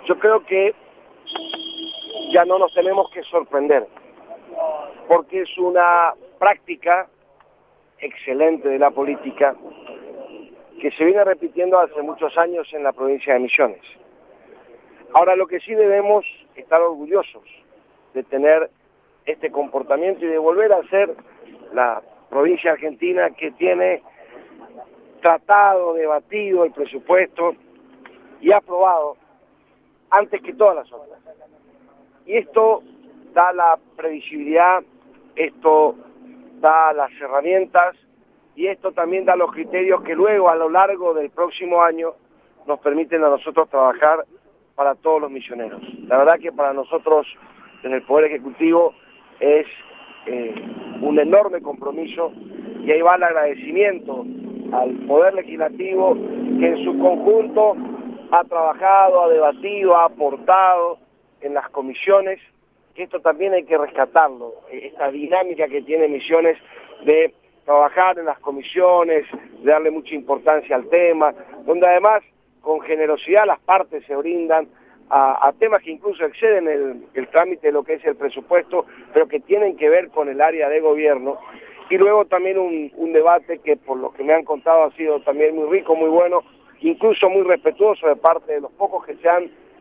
Yo creo que ya no nos tenemos que sorprender, porque es una práctica excelente de la política que se viene repitiendo hace muchos años en la provincia de Misiones. Ahora, lo que sí debemos estar orgullosos de tener este comportamiento y de volver a ser la provincia argentina que tiene tratado, debatido el presupuesto y aprobado antes que todas las otras. Y esto da la previsibilidad, esto da las herramientas y esto también da los criterios que luego a lo largo del próximo año nos permiten a nosotros trabajar para todos los misioneros. La verdad que para nosotros en el Poder Ejecutivo es un enorme compromiso y ahí va el agradecimiento al Poder Legislativo que en su conjunto ha trabajado, ha debatido, ha aportado en las comisiones, que esto también hay que rescatarlo, esta dinámica que tiene Misiones de trabajar en las comisiones, de darle mucha importancia al tema, donde además con generosidad las partes se brindan a temas que incluso exceden el trámite de lo que es el presupuesto, pero que tienen que ver con el área de gobierno, y luego también un debate que por lo que me han contado ha sido también muy rico, muy bueno, incluso muy respetuoso de parte de los pocos que se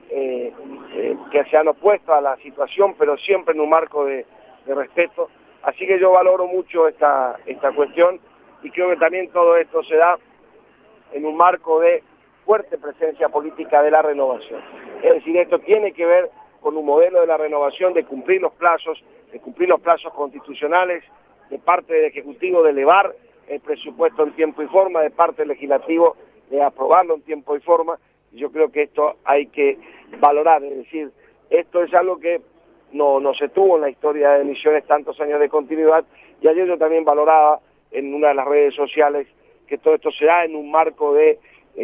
han opuesto a la situación, pero siempre en un marco de respeto. Así que yo valoro mucho esta cuestión y creo que también todo esto se da en un marco de fuerte presencia política de la renovación. Es decir, esto tiene que ver con un modelo de la renovación de cumplir los plazos constitucionales, de parte del Ejecutivo de elevar el presupuesto en tiempo y forma, de parte del Legislativo de aprobarlo en tiempo y forma. Y yo creo que esto hay que valorar, es decir, esto es algo que no se tuvo en la historia de Misiones tantos años de continuidad, y ayer yo también valoraba en una de las redes sociales que todo esto se da en un marco de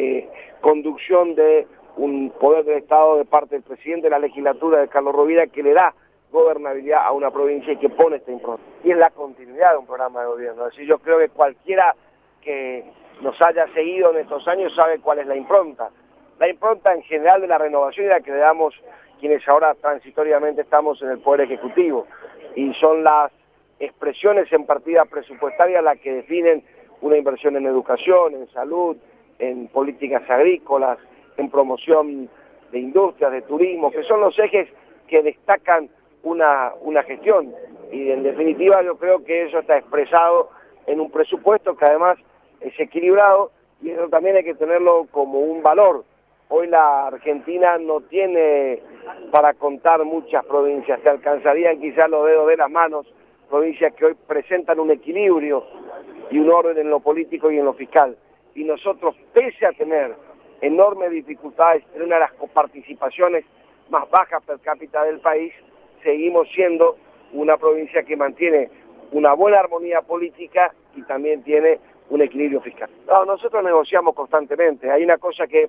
conducción de un poder del Estado de parte del presidente de la legislatura, de Carlos Rovira, que le da gobernabilidad a una provincia y que pone esta impronta. Y es la continuidad de un programa de gobierno. Es decir, yo creo que cualquiera que nos haya seguido en estos años sabe cuál es la impronta. La impronta en general de la renovación y la que le damos quienes ahora transitoriamente estamos en el Poder Ejecutivo. Y son las expresiones en partida presupuestaria las que definen una inversión en educación, en salud, en políticas agrícolas, en promoción de industrias, de turismo, que son los ejes que destacan una gestión. Y en definitiva yo creo que eso está expresado en un presupuesto que además es equilibrado, y eso también hay que tenerlo como un valor. Hoy la Argentina no tiene para contar muchas provincias, se alcanzarían quizás los dedos de las manos, provincias que hoy presentan un equilibrio y un orden en lo político y en lo fiscal. Y nosotros, pese a tener enormes dificultades, en una de las coparticipaciones más bajas per cápita del país, seguimos siendo una provincia que mantiene una buena armonía política y también tiene un equilibrio fiscal. No, nosotros negociamos constantemente. Hay una cosa que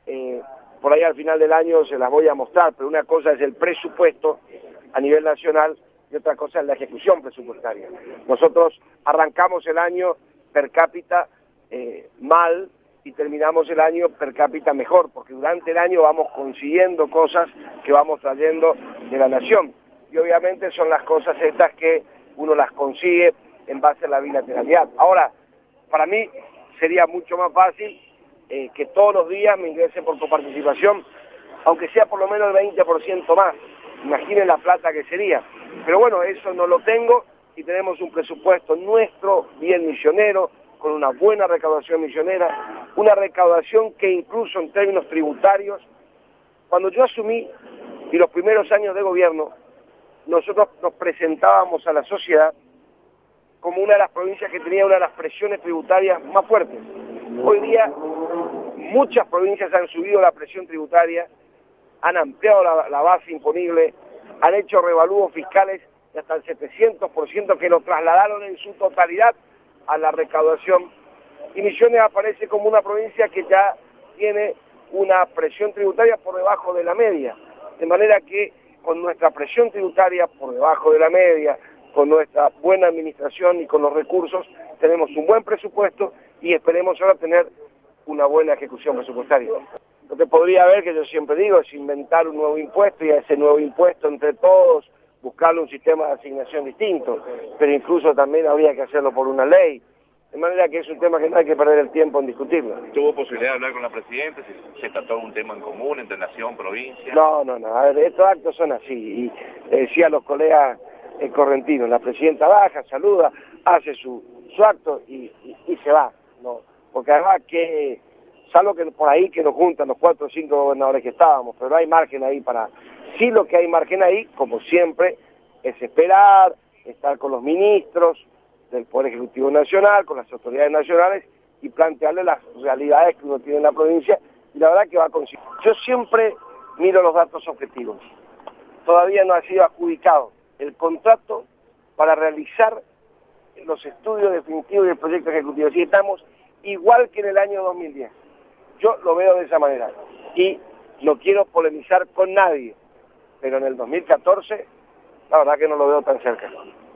por ahí al final del año se las voy a mostrar, pero una cosa es el presupuesto a nivel nacional y otra cosa es la ejecución presupuestaria. Nosotros arrancamos el año per cápita mal y terminamos el año per cápita mejor, porque durante el año vamos consiguiendo cosas que vamos trayendo de la nación. Y obviamente son las cosas estas que uno las consigue en base a la bilateralidad. Ahora, para mí sería mucho más fácil que todos los días me ingresen por coparticipación, aunque sea por lo menos el 20% más. Imaginen la plata que sería. Pero bueno, eso no lo tengo y tenemos un presupuesto nuestro, bien misionero, con una buena recaudación misionera, una recaudación que incluso en términos tributarios, cuando yo asumí y los primeros años de gobierno, nosotros nos presentábamos a la sociedad como una de las provincias que tenía una de las presiones tributarias más fuertes. Hoy día muchas provincias han subido la presión tributaria, han ampliado la base imponible, han hecho revalúos fiscales de hasta el 700% que lo trasladaron en su totalidad a la recaudación. Y Misiones aparece como una provincia que ya tiene una presión tributaria por debajo de la media. De manera que con nuestra presión tributaria por debajo de la media, con nuestra buena administración y con los recursos, tenemos un buen presupuesto y esperemos ahora tener una buena ejecución presupuestaria. Lo que podría haber, que yo siempre digo, es inventar un nuevo impuesto y a ese nuevo impuesto entre todos buscarle un sistema de asignación distinto, pero incluso también habría que hacerlo por una ley. De manera que es un tema que no hay que perder el tiempo en discutirlo. ¿Tuvo posibilidad de hablar con la Presidenta? ¿Se trató un tema en común entre nación, provincia? No. A ver, estos actos son así. Y decía a los colegas correntinos, la Presidenta baja, saluda, hace su acto y se va. No, porque además que, salvo que por ahí que nos juntan los 4 o 5 gobernadores que estábamos, pero no hay margen ahí para... Sí, lo que hay margen ahí, como siempre, es esperar, estar con los ministros del Poder Ejecutivo Nacional, con las autoridades nacionales y plantearle las realidades que uno tiene en la provincia, y la verdad que va a conseguir. Yo siempre miro los datos objetivos. Todavía no ha sido adjudicado el contrato para realizar los estudios definitivos del proyecto ejecutivo. Así estamos igual que en el año 2010. Yo lo veo de esa manera y no quiero polemizar con nadie, pero en el 2014 la verdad que no lo veo tan cerca.